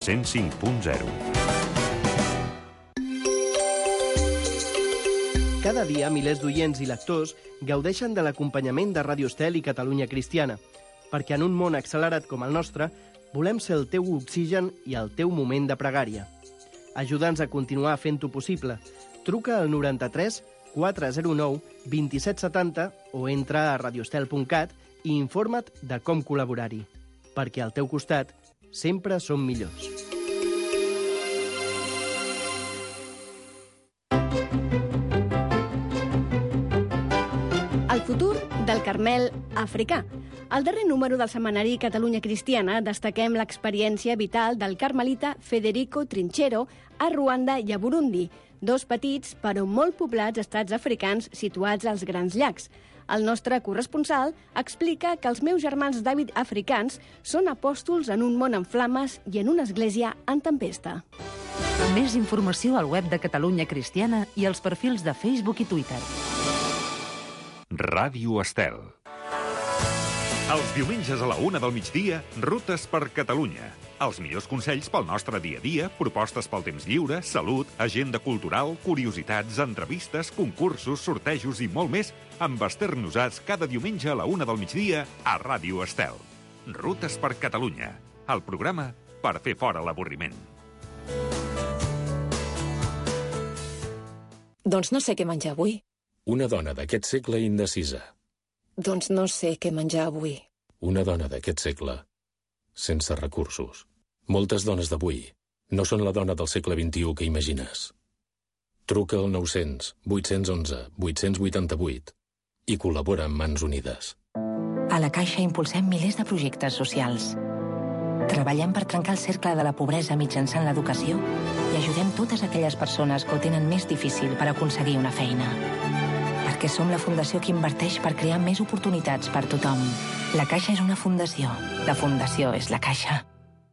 105.0. Cada dia, milers d'oients i lectors gaudeixen de l'acompanyament de Ràdio Estel i Catalunya Cristiana, perquè en un món accelerat com el nostre, volem ser el teu oxigen i el teu moment de pregària. Ajuda'ns a continuar fent-ho possible. Truca al 93 409 2770 o entra a radioestel.cat i informa't de com col·laborar-hi. Perquè al teu costat sempre som millors. El futur del Carmel africà. Al darrer número del setmanari Catalunya Cristiana destaquem l'experiència vital del carmelita Federico Trinchero a Ruanda i a Burundi, dos petits però molt poblats estats africans situats als Grans Llacs. El nostre corresponsal explica que els meus germans David africans són apòstols en un món en flames i en una església en tempesta. Més informació al web de Catalunya Cristiana i als perfils de Facebook i Twitter. Ràdio Estel. Els diumenges a la 1 del migdia, Rutes per Catalunya. Els millors consells pel nostre dia a dia, propostes pel temps lliure, salut, agenda cultural, curiositats, entrevistes, concursos, sortejos i molt més amb Esther Nosats cada diumenge a la 1 del migdia a Ràdio Estel. Rutes per Catalunya. El programa per fer fora l'avorriment. Doncs no sé què menjar avui. Una dona d'aquest segle indecisa. Doncs no sé què menjar avui. Una dona d'aquest segle sense recursos. Moltes dones d'avui no són la dona del segle XXI que imagines. Truca al 900 811 888 i col·labora amb Mans Unides. A la Caixa impulsem milers de projectes socials. Treballem per trencar el cercle de la pobresa mitjançant l'educació i ajudem totes aquelles persones que ho tenen més difícil per aconseguir una feina. Perquè som la fundació que inverteix per crear més oportunitats per tothom. La Caixa és una fundació. La fundació és la Caixa.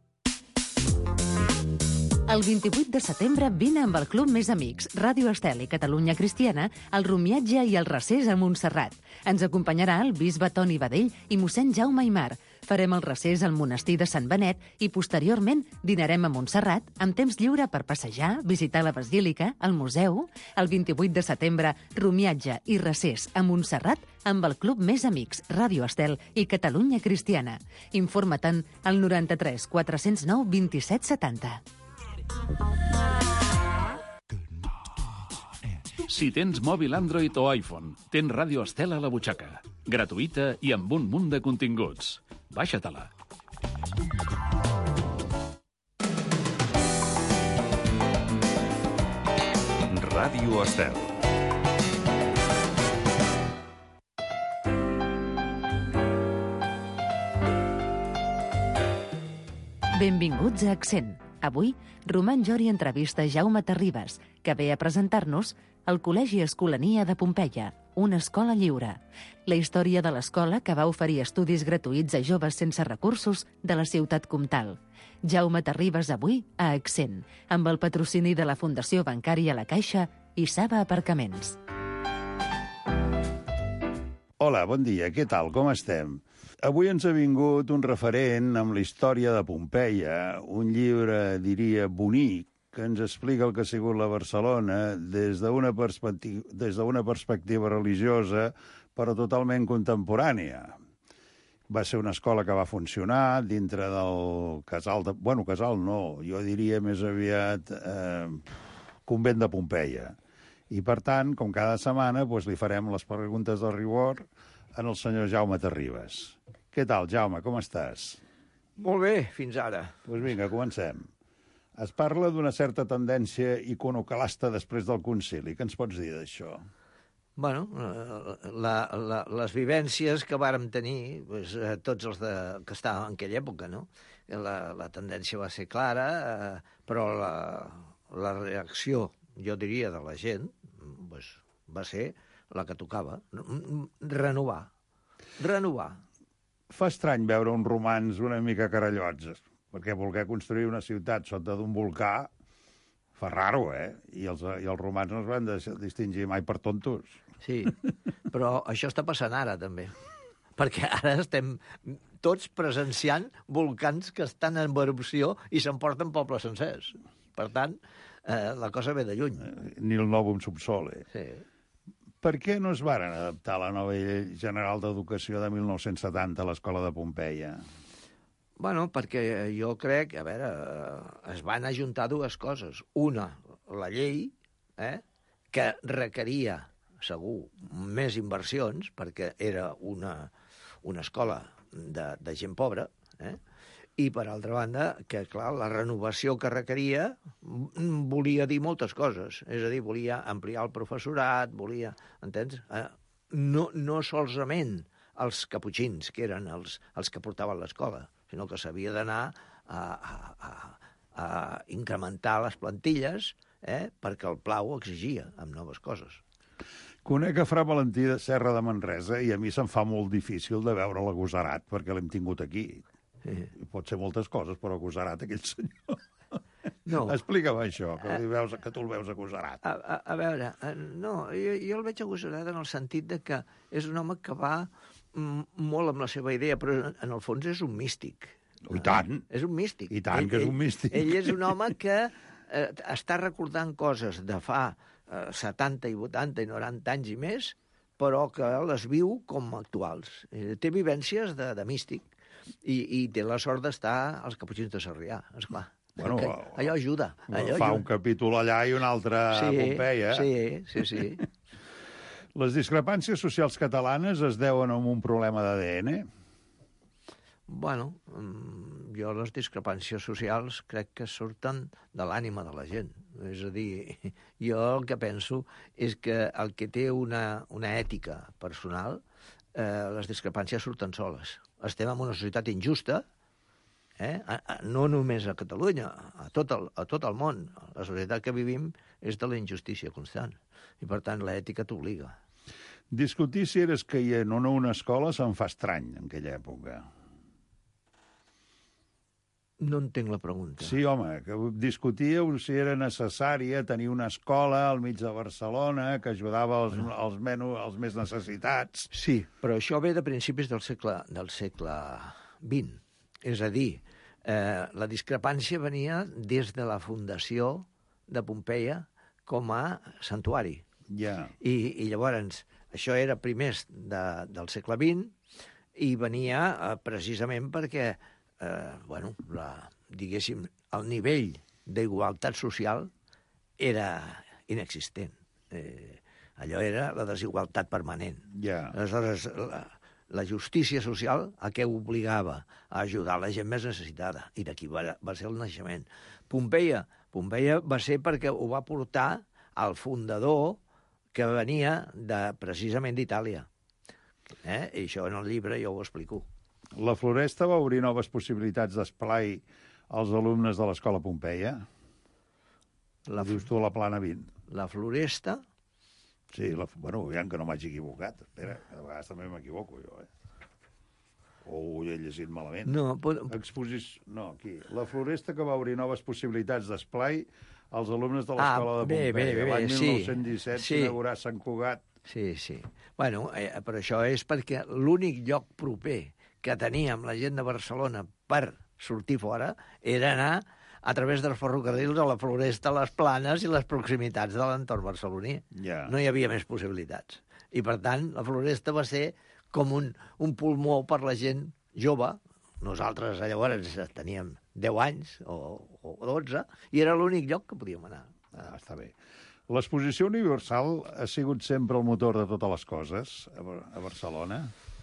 El 28 de setembre vine amb el Club Més Amics, Ràdio Estel i Catalunya Cristiana, al rumiatge i el recés a Montserrat. Ens acompanyarà el bisbe Toni Badell i mossèn Jaume Aimar. Farem el recés al monestir de Sant Benet i posteriorment dinarem a Montserrat amb temps lliure per passejar, visitar la basílica, el museu. El 28 de setembre, rumiatge i recés a Montserrat amb el Club Més Amics, Ràdio Estel i Catalunya Cristiana. Informa-te'n al 93 409 27 70. Si tens mòbil Android o iPhone, tens Ràdio Estel a la butxaca. Gratuïta i amb un munt de continguts. Baixa-te-la. Ràdio Estel. Benvinguts a Accent. Avui, Roman Jori entrevista Jaume Terribas, que ve a presentar-nos el Col·legi Escolania de Pompeia, una escola lliure. La història de l'escola que va oferir estudis gratuïts a joves sense recursos de la ciutat comtal. Jaume Terribas avui a Accent, amb el patrocini de la Fundació Bancària La Caixa i Saba Aparcaments. Hola, bon dia, què tal, com estem? Avui ens ha vingut un referent amb la història de Pompeia, un llibre, diria, bonic, que ens explica el que ha sigut la Barcelona des d'una perspectiva religiosa, però totalment contemporània. Va ser una escola que va funcionar dintre del casal de... Bueno, casal no, jo diria més aviat convent de Pompeia. I, per tant, com cada setmana, doncs, li farem les preguntes de rigor en el senyor Jaume Terribas. Què tal, Jaume, com estàs? Molt bé, fins ara. Doncs vinga, comencem. Es parla d'una certa tendència iconoclasta després del concili. Què ens pots dir d'això? Bueno, les vivències que vàrem tenir, doncs, tots els que estàvem en aquella època, no? La tendència va ser clara, però la reacció, jo diria, de la gent, doncs, va ser la que tocava. Renovar. Fa estrany veure uns romans una mica carallots, perquè voler construir una ciutat sota d'un volcà fa raro, I els romans no es van distingir mai per tontos. Sí, però això està passant ara, també. perquè ara estem tots presenciant volcans que estan en erupció i s'emporten pobles sencers. Per tant, la cosa ve de lluny. Ni el novum subsole. Sí. Per què no es varen adaptar a la nova llei general d'educació de 1970 a l'escola de Pompeia? Bueno, perquè jo crec, a veure, es van ajuntar dues coses. Una, la llei, que requeria, segur, més inversions, perquè era una escola de gent pobra, i, per altra banda, que, clar, la renovació que requeria volia dir moltes coses. És a dir, volia ampliar el professorat, volia... Entens? No solament els caputxins, que eren els que portaven l'escola, sinó que s'havia d'anar a incrementar les plantilles perquè el pla ho exigia amb noves coses. Conec a Fra Valentí de Serra de Manresa i a mi se'm fa molt difícil de veure l'agosarat, perquè l'hem tingut aquí. Sí. Pot ser moltes coses, però agosarat, aquell senyor. No. Explica'm això, que tu el veus agosarat. A veure, no, jo el veig agosarat en el sentit de que és un home que va molt amb la seva idea, però en el fons és un místic. I tant. És un místic. I tant, que és un místic. Ell és un home que està recordant coses de fa 70 i 80 i 90 anys i més, però que les viu com actuals. Té vivències de místic i té la sort d'estar als Caputxins de Sarrià, esclar. Bueno, allò ajuda. Fa un capítol allà i un altre a Pompeia. Sí. Les discrepàncies socials catalanes es deuen a un problema d'ADN? Bueno, jo les discrepàncies socials crec que surten de l'ànima de la gent. És a dir, jo el que penso és que el que té una ètica personal, les discrepàncies surten soles. Estem en una societat injusta, no només a Catalunya, a tot el món. La societat que vivim és de la injustícia constant. I, per tant, l'ètica t'obliga. Discutir si eres caient o no una escola se'n fa estrany en aquella època. No entenc la pregunta. Sí, home, que discutíeu si era necessària tenir una escola al mig de Barcelona que ajudava els més necessitats. Sí, però això ve de principis del segle XX. És a dir, la discrepància venia des de la fundació de Pompeia com a santuari. Ja. I llavors, això era primers del segle XX i venia precisament perquè diguéssim, el nivell d'igualtat social era inexistent. Allò era la desigualtat permanent. Yeah. Aleshores, la justícia social a què obligava? A ajudar la gent més necessitada. I d'aquí va ser el naixement. Pompeia va ser perquè ho va portar el fundador que venia precisament d'Itàlia. I això en el llibre jo ho explico. La Floresta va obrir noves possibilitats d'esplai als alumnes de l'escola Pompeia? Dius tu a la plana 20. La Floresta? Sí, bueno, aviam que no m'hagi equivocat. Espera, a vegades també m'equivoco jo, O ho he llegit malament. No, No, aquí. La Floresta que va obrir noves possibilitats d'esplai als alumnes de l'escola de Pompeia. L'any 1917 s'inaugurà Sant Cugat. Sí. Bueno, però això és perquè l'únic lloc proper que teníem la gent de Barcelona per sortir fora era anar a través dels ferrocarrils a la Floresta, les Planes i les proximitats de l'entorn barceloní. Yeah. No hi havia més possibilitats. I, per tant, la Floresta va ser com un pulmó per la gent jove. Nosaltres llavors teníem 10 anys o 12 i era l'únic lloc que podíem anar. Està bé. L'exposició universal ha sigut sempre el motor de totes les coses a Barcelona?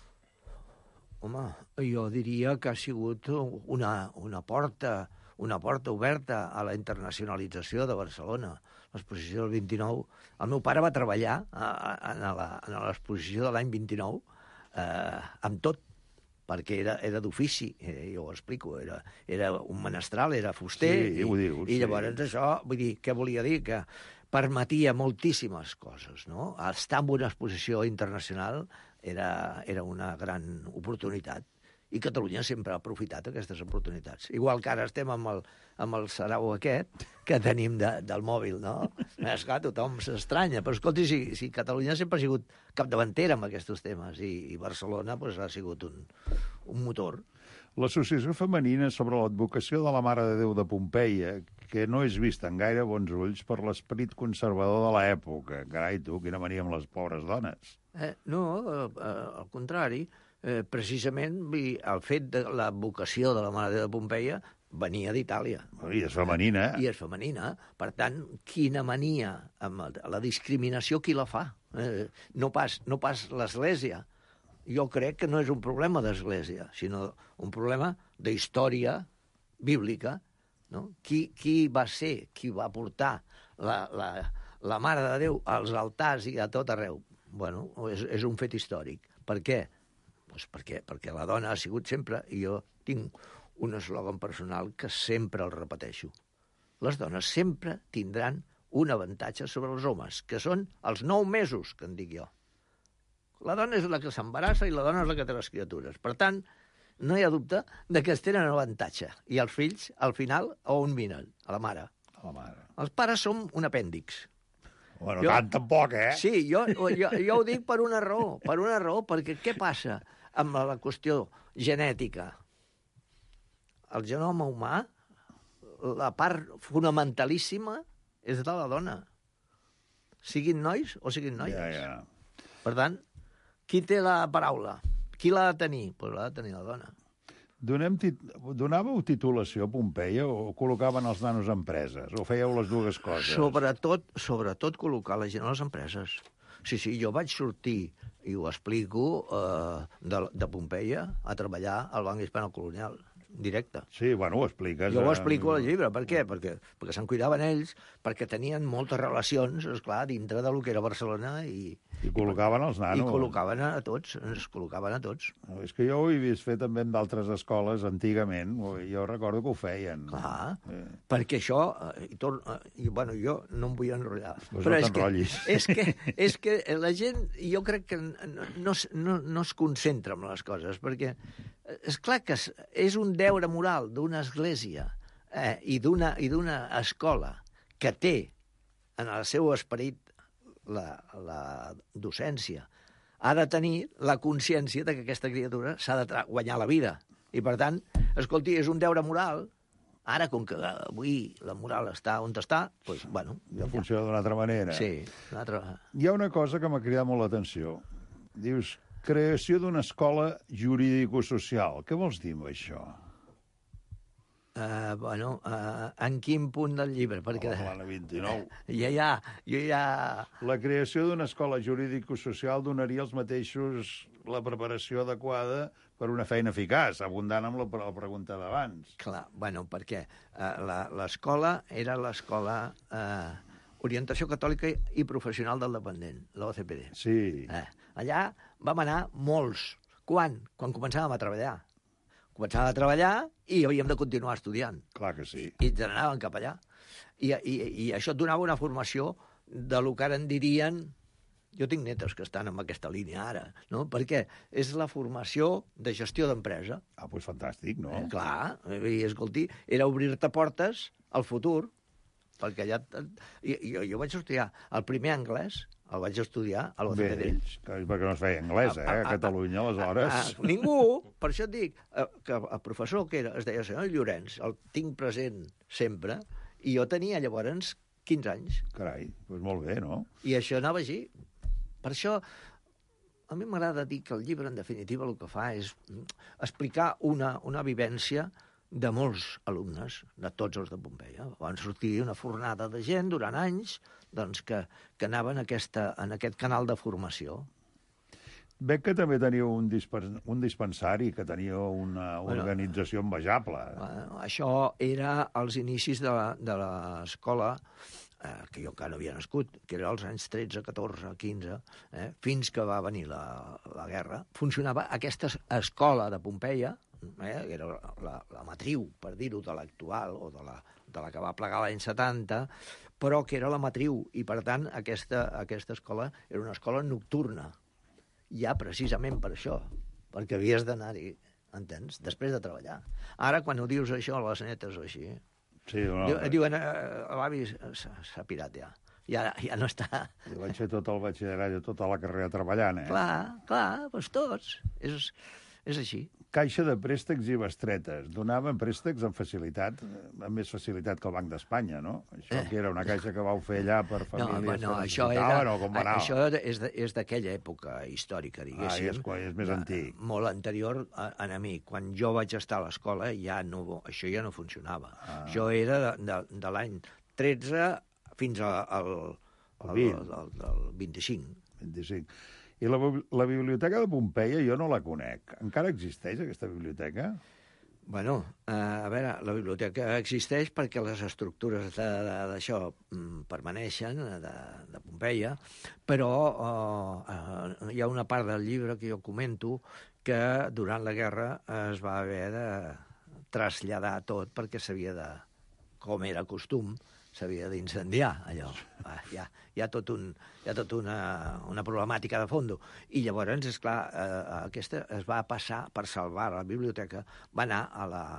Home, jo diria que ha sigut una porta oberta a la internacionalització de Barcelona. L'exposició del 29... El meu pare va treballar en l'exposició de l'any 29 amb tot, perquè era d'ofici, jo ho explico, era un menestral, era fuster, i llavors això, vull dir, què volia dir? Que permetia moltíssimes coses, no? Estar en una exposició internacional era una gran oportunitat. I Catalunya sempre ha aprofitat aquestes oportunitats. Igual que ara estem amb el sarau aquest, que tenim del mòbil, no? Esclar, tothom s'estranya, però escolti, si Catalunya sempre ha sigut capdavantera amb aquests temes i Barcelona pues, ha sigut un motor. L'Associació Femenina sobre l'Advocació de la Mare de Déu de Pompeia, que no és vista en gaire bons ulls per l'esperit conservador de l'època. Carai, tu, quina mania amb les pobres dones. No, al contrari. Precisament el fet de la vocació de la Mare de Déu de Pompeia venia d'Itàlia. I és femenina. I és femenina. Per tant, quina mania amb la discriminació, qui la fa? No pas l'Església. Jo crec que no és un problema d'Església, sinó un problema d'història bíblica. No? Qui va ser, qui va portar la Mare de Déu als altars i a tot arreu? Bueno, és un fet històric. Per què? Pues perquè la dona ha sigut sempre, i jo tinc un eslògan personal que sempre el repeteixo. Les dones sempre tindran un avantatge sobre els homes, que són els 9 mesos, que en dic jo. La dona és la que s'embarassa i la dona és la que té les criatures. Per tant, no hi ha dubte de que es tenen un avantatge. I els fills, al final, a on vinen? A la mare. A la mare. Els pares som un apèndix. Bueno, tant tampoc, Sí, jo ho dic per una raó, perquè què passa amb la qüestió genètica? El genoma humà, la part fonamentalíssima és de la dona. Siguin nois o siguin noies. Ja. Per tant, qui té la paraula? Qui l'ha de tenir? Doncs l'ha de tenir la dona. Donàveu titulació a Pompeia o col·locaven els nanos en empreses? O fèieu les dues coses? Sobretot col·locar la gent a les empreses. Sí, jo vaig sortir, i ho explico, de Pompeia a treballar al Banc Hispano-Colonial, directe. Sí, bueno, ho expliques. Jo ho explico al llibre. Per què? Perquè se'n cuidaven ells, perquè tenien moltes relacions, esclar, dintre del que era Barcelona i col·locaven els nanos. I col·locaven a tots, ens col·locaven a tots. És que jo ho he vist fer també en d'altres escoles antigament, jo recordo que ho feien. Clar, perquè això, jo no em vull enrotllar. Però és que la gent, jo crec que no es concentra en les coses, perquè és clar que és un deure moral d'una església i d'una escola que té en el seu esperit la docència, ha de tenir la consciència de que aquesta criatura s'ha de guanyar la vida. I, per tant, escolti, és un deure moral. Ara, com que avui la moral està on està, doncs, bueno... Ja funciona d'una altra manera. Sí, d'una altra... Hi ha una cosa que m'ha cridat molt l'atenció. Dius, creació d'una escola jurídico-social. Què vols dir amb això? En quin punt del llibre? Perquè l'any 29. La creació d'una escola jurídico-social donaria els mateixos la preparació adequada per una feina eficaç, abundant amb la pregunta d'abans. Clar, perquè l'escola era l'escola Orientació Catòlica i Professional del Dependent, l'OCPD. Sí. Allà vam anar molts. Quan? Quan començàvem a treballar. Començàvem a treballar i havíem de continuar estudiant. Clar que sí. I ens n'anàvem cap allà. I això et donava una formació de lo que ara en dirien... Jo tinc netes que estan en aquesta línia ara, no? Perquè és la formació de gestió d'empresa. Doncs fantàstic, no? Clar, i escolti, era obrir-te portes al futur, perquè allà... Jo vaig estudiar el primer anglès, el vaig estudiar a l'OCPD. Perquè no es feia anglès, a Catalunya, aleshores. Ningú, per això et dic, que el professor que era, es deia senyor Llorenç, el tinc present sempre, i jo tenia llavors 15 anys. Carai, doncs molt bé, no? I això anava així. Per això, a mi m'agrada dir que el llibre, en definitiva, el que fa és explicar una vivència de molts alumnes, de tots els de Pompeia. Van sortir una fornada de gent durant anys doncs, que anaven en aquest canal de formació. Veig que també teniu un dispensari, que teniu una organització envejable. Això era als inicis de l'escola, que jo encara no havia nascut, que era als anys 13, 14, 15, fins que va venir la guerra. Funcionava aquesta escola de Pompeia, que era la matriu, per dir-ho, de l'actual, o de la que va plegar l'any 70, però que era la matriu, i per tant aquesta escola era una escola nocturna, ja precisament per això, perquè havies d'anar-hi, entens?, després de treballar. Ara, quan ho dius això a les netes o així, Sí, no, Diuen, l'avi s'ha pirat ja. Ja no està. Jo vaig fer tot el batxillerat i tota la carrera treballant, Clar, doncs tots. És així. Caixa de préstecs i bestretes. Donaven préstecs amb facilitat, amb més facilitat que el Banc d'Espanya, no? Això que era una caixa que vau fer allà per famílies que necessitaven, o com va anar? Això és d'aquella època històrica, diguéssim. És més antic. Molt anterior a mi. Quan jo vaig estar a l'escola, això ja no funcionava. Això era de l'any 13 fins al 25. 25. I la Biblioteca de Pompeia jo no la conec. Encara existeix, aquesta biblioteca? Bueno, a veure, la biblioteca existeix perquè les estructures d'això permaneixen, de Pompeia, però hi ha una part del llibre que jo comento que durant la guerra es va haver de traslladar tot perquè s'havia de, com era costum, s'havia d'incendiar, allò. Hi ha tot una problemàtica de fons. I llavors, esclar, aquesta es va passar, per salvar la biblioteca, va anar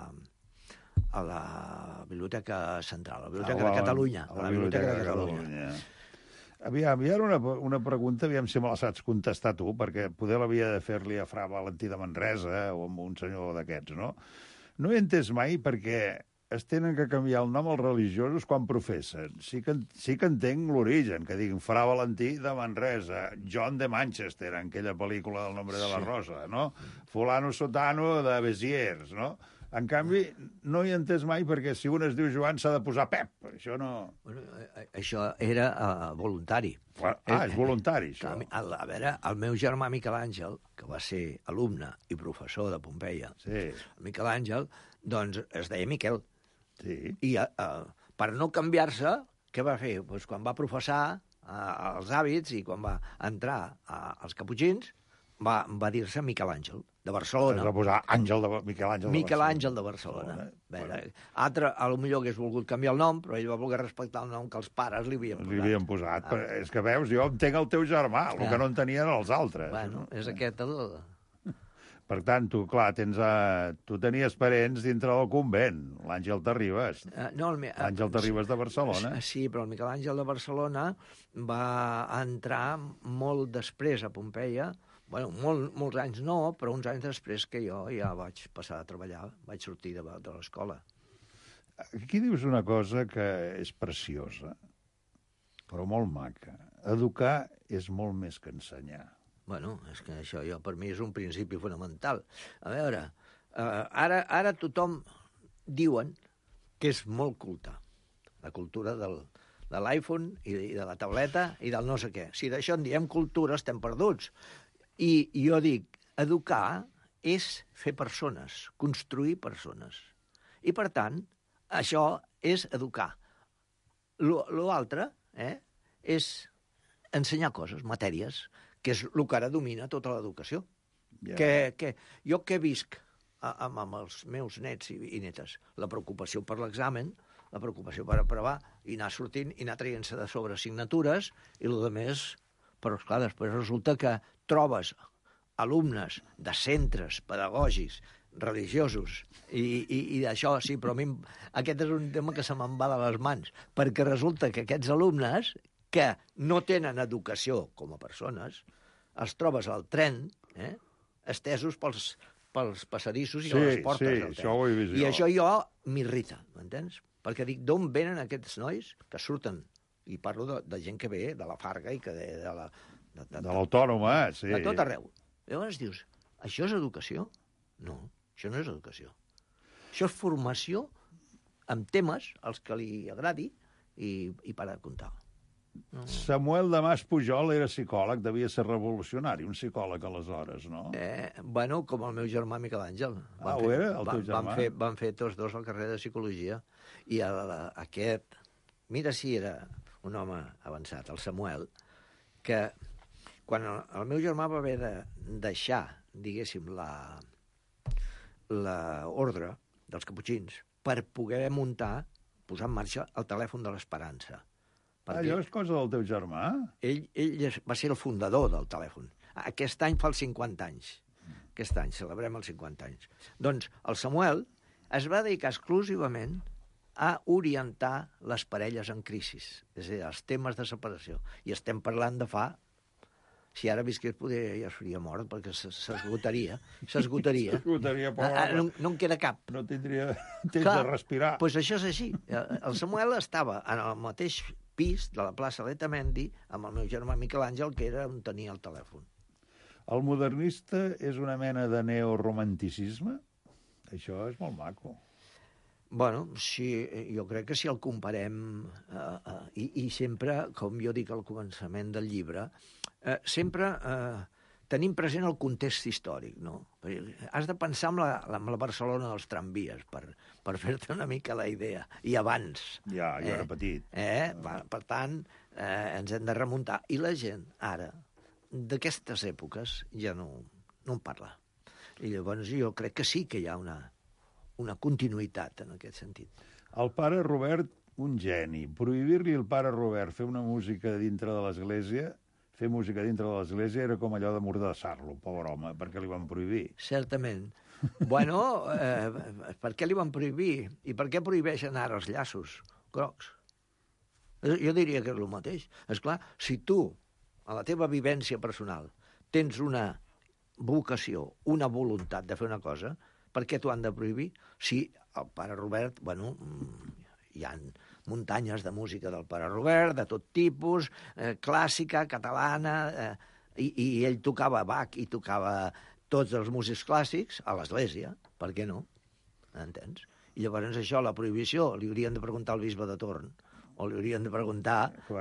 a la Biblioteca Central, a la Biblioteca de Catalunya. A la Biblioteca de Catalunya. Aviam, hi ha una pregunta, aviam si me la saps contestar tu, perquè poder l'havia de fer-li a Fra Valentí de Manresa o a un senyor d'aquests, no? No he entès mai perquè es tenen que canviar el nom als religiosos quan professen. Sí que entenc l'origen, que diguin Fra Valentí de Manresa, John de Manchester, en aquella pel·lícula del Nombre de la Rosa, no? Fulano Sotano de Béziers, no? En canvi, no hi he entès mai perquè si un es diu Joan s'ha de posar Pep. Això no... Bueno, això era voluntari. És voluntari, això. A veure, el meu germà Miquel Àngel, que va ser alumne i professor de Pompeia, Miquel Àngel, doncs es deia Miquel. Sí. I per no canviar-se, què va fer? Pues quan va professar els hàbits i quan va entrar als caputxins, va dir-se Miquel Àngel, de Barcelona. Es va posar Miquel Àngel de Barcelona. Miquel Àngel de Barcelona. Altre, potser hagués volgut canviar el nom, però ell va voler respectar el nom que els pares li havien posat. Però és que veus, jo entenc el teu germà, el que no entenien els altres. Bueno, és aquest el... Per tant, tu, clar, tu tenies parents dintre del convent, l'Àngel Terribas. L'Àngel Terribas de Barcelona. Sí, però el Miquel Àngel de Barcelona va entrar molt després a Pompeia. Bueno, molts anys no, però uns anys després que jo ja vaig passar a treballar, vaig sortir de l'escola. Aquí dius una cosa que és preciosa, però molt maca. Educar és molt més que ensenyar. Bueno, és que això per mi és un principi fonamental. A veure, ara tothom diuen que és molt culte. La cultura de l'iPhone i de la tauleta i del no sé què. Si d'això en diem cultura, estem perduts. I jo dic, educar és fer persones, construir persones. I, per tant, això és educar. L'altre és ensenyar coses, matèries, que és el que ara domina tota l'educació. Jo que visc amb els meus nets i netes, la preocupació per l'examen, la preocupació per aprovar, i anar sortint i anar traient-se de sobre assignatures, i el més, però esclar, després resulta que trobes alumnes de centres pedagògics religiosos, i d'això sí, però a mi aquest és un tema que se me'n va de les mans, perquè resulta que aquests alumnes que no tenen educació com a persones, els trobes al tren, estesos pels passadissos i a les portes del tren. Això ho he vist jo. I això jo m'irrita, m'entens? Perquè dic, d'on venen aquests nois que surten? I parlo de gent que ve de la Farga i que de l'Autònoma, sí. De tot arreu. Llavors dius, això és educació? No, això no és educació. Això és formació amb temes als que li agradi i para de comptar. Samuel de Mas Pujol era psicòleg, devia ser revolucionari, un psicòleg aleshores, no? Bueno, com el meu germà Miquel Àngel. Ho era, el teu germà? Van fer tots dos la carrera de psicologia, i aquest, mira si era un home avançat, el Samuel, que quan el meu germà va haver de deixar, diguéssim, l'ordre dels caputxins per poder posar en marxa el telèfon de l'Esperança. Allò és cosa del teu germà? Ell va ser el fundador del telèfon. Aquest any fa els 50 anys. Aquest any celebrem els 50 anys. Doncs el Samuel es va dedicar exclusivament a orientar les parelles en crisi, és a dir, els temes de separació. I estem parlant de fa... Si ara visqués, ja seria mort, perquè s'esgotaria. S'esgotaria, pobre. No en queda cap. No tindria temps de respirar. Doncs això és així. El Samuel estava en el mateix pis de la plaça Letamendi amb el meu germà Miquel Àngel, que era on tenia el telèfon. El modernista és una mena de neoromanticisme? Això és molt maco. Bueno, sí, jo crec que si el comparem, i sempre, com jo dic al començament del llibre, sempre tenim present el context històric, no? Has de pensar en la Barcelona dels tramvies, per fer-te una mica la idea, i abans. Ja, jo era petit. Per tant, ens hem de remuntar. I la gent, ara, d'aquestes èpoques, ja no en parla. I llavors jo crec que sí que hi ha una continuïtat en aquest sentit. El pare Robert, un geni. Prohibir-li al pare Robert fer una música dintre de l'església, fer música dintre de l'església era com allò de mordassar-lo, pobre home, perquè li van prohibir. Certament. Bueno, per què li van prohibir? I per què prohibeixen ara els llaços grocs? Jo diria que és el mateix. Esclar, si tu, a la teva vivència personal, tens una vocació, una voluntat de fer una cosa, per què t'ho han de prohibir? Si el pare Robert, bueno, hi ha muntanyes de música del pare Robert, de tot tipus, clàssica, catalana, i ell tocava Bach i tocava tots els músics clàssics a l'església, per què no? Entens? I llavors això, la prohibició, li haurien de preguntar al bisbe de Torn, o li haurien de preguntar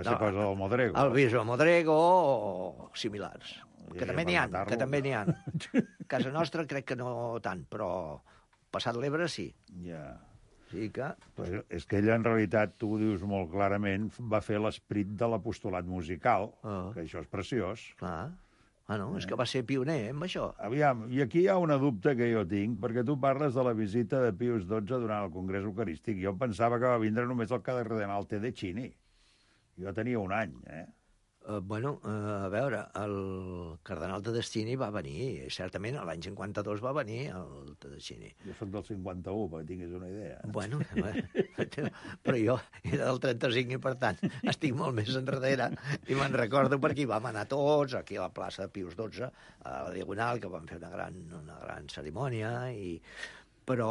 al bisbe Modrego o similars. Que també n'hi ha. A casa nostra crec que no tant, però passat l'Ebre sí. Ja. Sí que... Però és que ella, en realitat, tu ho dius molt clarament, va fer l'esperit de l'apostolat musical, que això és preciós. Clar. És que va ser pioner amb això. Aviam, i aquí hi ha una dubte que jo tinc, perquè tu parles de la visita de Pius XII durant el Congrés Eucarístic. Jo pensava que va vindre només el cardenal Tedeschini. Jo tenia un any, a veure, el cardenal Tedeschini va venir, certament l'any 52 va venir el Tedeschini. Jo soc del 51, perquè tinguis una idea. Bueno, però jo era del 35 i, per tant, estic molt més enrere i me'n recordo perquè hi vam anar tots, aquí a la plaça de Pius XII, a la Diagonal, que vam fer una gran cerimònia, però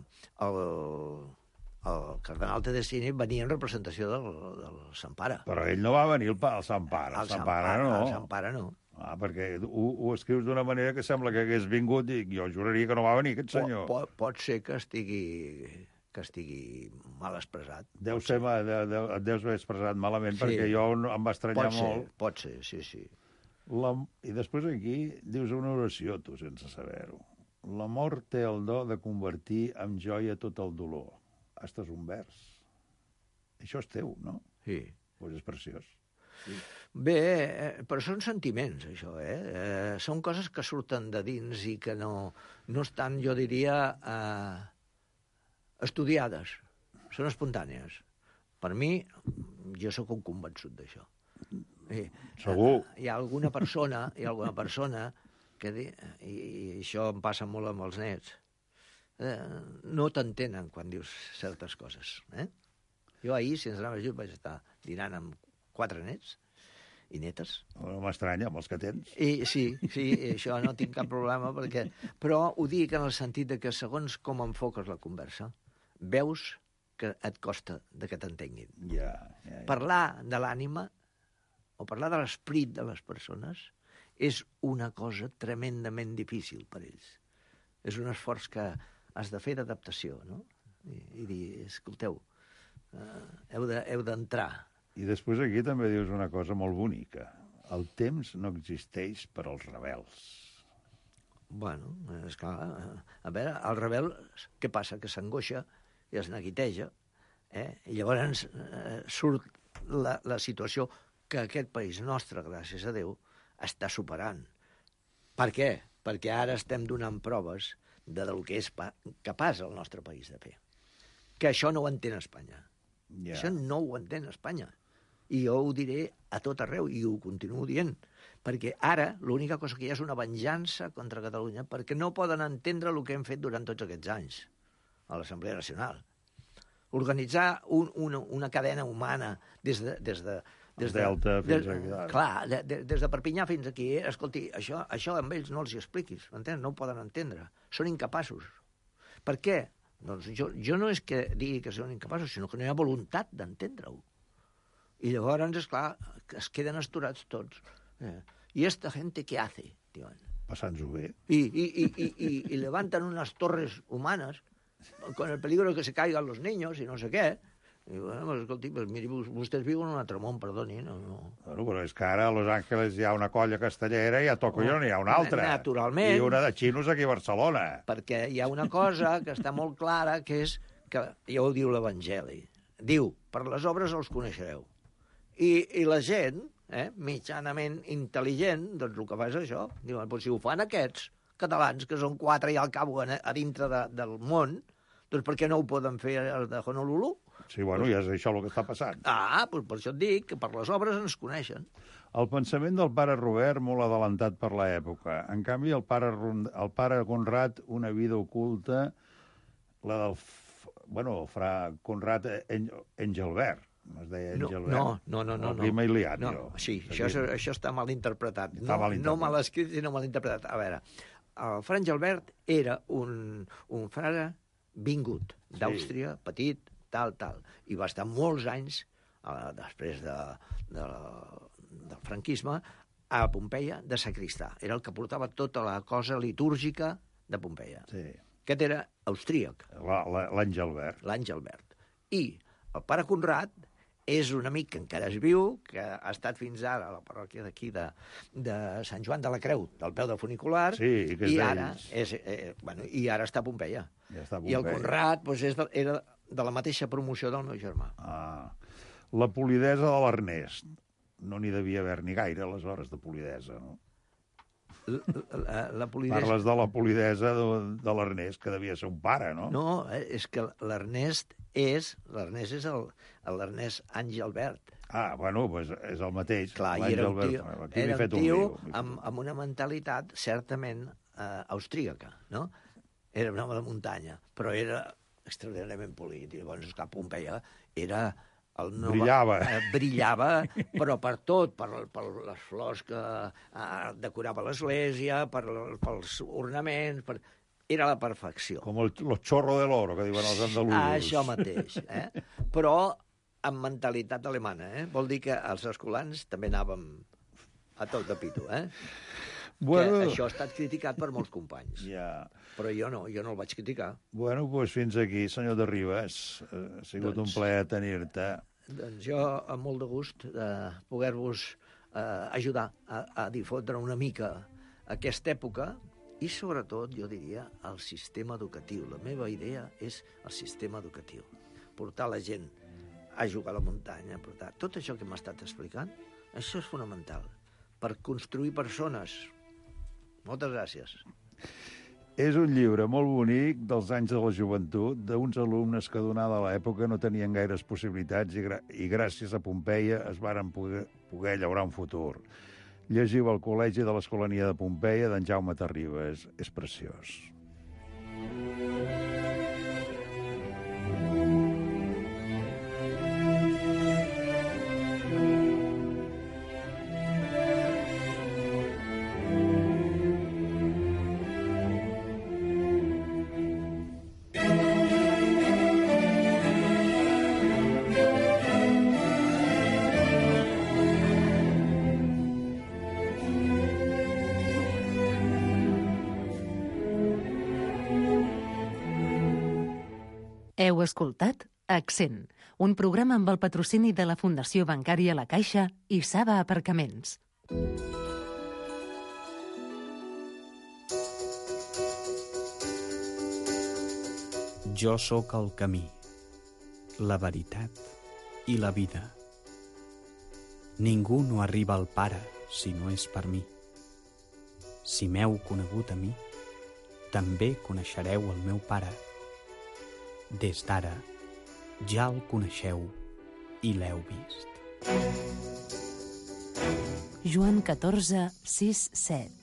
el cardenal Tedeschini venia en representació del Sant Pare. Però ell no va venir al Sant Pare. El Sant Pare no. Perquè ho escrius d'una manera que sembla que hagués vingut i jo juraria que no va venir aquest senyor. Pot ser que estigui mal expressat. Et deus haver expressat malament, perquè jo em va estranyar molt. Pot ser, sí. I després aquí dius una oració, tu, sense saber-ho. L'amor té el do de convertir en joia tot el dolor. Això és un vers. Això és teu, no? Sí. Doncs és preciós. Sí. Bé, però són sentiments, això, Són coses que surten de dins i que no estan, jo diria, estudiades. Són espontànies. Per mi, jo sóc un convençut d'això. Segur. Hi ha alguna persona que i això em passa molt amb els nets, no t'entenen quan dius certes coses. Jo ahir, si ens anava junts, vaig estar dinant amb 4 nets i netes. No m'estranya, amb els que tens. Sí, això no tinc cap problema, però ho dic en el sentit de que segons com enfoques la conversa, veus que et costa que t'entenguin. Ja. Parlar de l'ànima o parlar de l'esperit de les persones és una cosa tremendament difícil per ells. És un esforç que has de fer d'adaptació, no? I dir, escolteu, heu d'entrar. I després aquí també dius una cosa molt bonica. El temps no existeix per als rebels. Bueno, esclar, a veure, el rebel, què passa? Que s'angoixa i es neguiteja, i llavors surt la situació que aquest país nostre, gràcies a Déu, està superant. Per què? Perquè ara estem donant proves del que és capaç el nostre país de fer. Que això no ho entén Espanya. Yeah. Això no ho entén Espanya. I jo ho diré a tot arreu, i ho continuo dient, perquè ara l'única cosa que hi ha és una venjança contra Catalunya, perquè no poden entendre el que hem fet durant tots aquests anys a l'Assemblea Nacional. organitzar una cadena humana des de Delta fins aquí. Clar, des de Perpinyà fins aquí. Escolti, això amb ells no els hi expliquis, m'entens? No ho poden entendre. Són incapaços. Per què? Doncs jo no és que digui que són incapaços, sinó que no hi ha voluntat d'entendre-ho. I llavors, esclar, es queden asturats tots. ¿Y esta gente qué hace? Diuen. Passant-s'ho bé. Y levantan unas torres humanas con el peligro de que se caigan los niños y no sé què. I bueno, pues, escolti, pues, miri, vostès viuen en un altre món, perdoni. No. Bueno, però és que ara a Los Angeles hi ha una colla castellera i a Tokyo n'hi ha una altra. Naturalment. I una de xinos aquí a Barcelona. Perquè hi ha una cosa que està molt clara, que és que, ja ho diu l'Evangeli, diu, per les obres els coneixereu. I la gent, mitjanament intel·ligent, doncs el que fa és això. Diuen, pues, si ho fan aquests catalans, que són 4 i al cap a dintre del món, doncs per què no ho poden fer els de Honolulu? Sí, bueno, ja és això el que està passant. Doncs per això et dic que per les obres ens coneixen. El pensament del pare Robert, molt adelantat per l'època. En canvi, el pare Conrad, una vida oculta, la del... Bueno, fra Conrad Engelbert. Es deia Engelbert. No. Aquí m'he liat, no, jo. Sí, això està mal interpretat. Està mal interpretat. No mal escrit, sinó mal interpretat. A veure, el fra Engelbert era un frare vingut d'Àustria, petit, tal. I va estar molts anys, després del franquisme, a Pompeia de sacristà. Era el que portava tota la cosa litúrgica de Pompeia. Sí. Aquest era austríac. L'Engelbert. L'Engelbert. I el pare Conrad és un amic que encara és viu, que ha estat fins ara a la parròquia d'aquí de Sant Joan de la Creu, del peu de funicular, sí, que és i ara està a Pompeia. Ja està a Pompeia. I el Conrad era de la mateixa promoció del meu germà. La polidesa de l'Ernest. No n'hi devia haver ni gaire, aleshores, de polidesa, no? La polidesa... Parles de la polidesa de l'Ernest, que devia ser un pare, no? No, és que l'Ernest és l'Ernest Engelbert. Bueno, doncs és el mateix. Clar, i era un tio amb una mentalitat certament austríaca, no? Era un home de muntanya, però era extraordinàriament polit. I llavors, esclar, Pompeia era... Brillava, però per tot, per les flors que decorava l'església, pels ornaments, era la perfecció. Com el chorro de l'oro, que diuen els andalusos. Això mateix, però amb mentalitat alemana, Vol dir que els escolans també anàvem a tot de pito, Bueno, que això ha estat criticat per molts companys. Però jo no el vaig criticar. Bueno, doncs fins aquí, senyor de Ribes. Ha sigut un plaer tenir-te. Doncs jo, amb molt de gust, de poder-vos ajudar a difondre una mica aquesta època i, sobretot, jo diria, el sistema educatiu. La meva idea és el sistema educatiu. Portar la gent a jugar a la muntanya, portar tot això que m'ha estat explicant, això és fonamental per construir persones. Moltes gràcies. És un llibre molt bonic dels anys de la joventut, d'uns alumnes que, donada l'època, no tenien gaires possibilitats i gràcies a Pompeia es varen poder llaurar un futur. Llegiu al Col·legi de l'Escolania de Pompeia d'en Jaume Terribas. És preciós. Heu escoltat Accent, un programa amb el patrocini de la Fundació Bancària La Caixa i Saba Aparcaments. Jo sóc el camí, la veritat i la vida. Ningú no arriba al Pare si no és per mi. Si m'heu conegut a mi, també coneixereu el meu Pare. Des d'ara, ja el coneixeu i l'heu vist. Joan 14, 6, 7.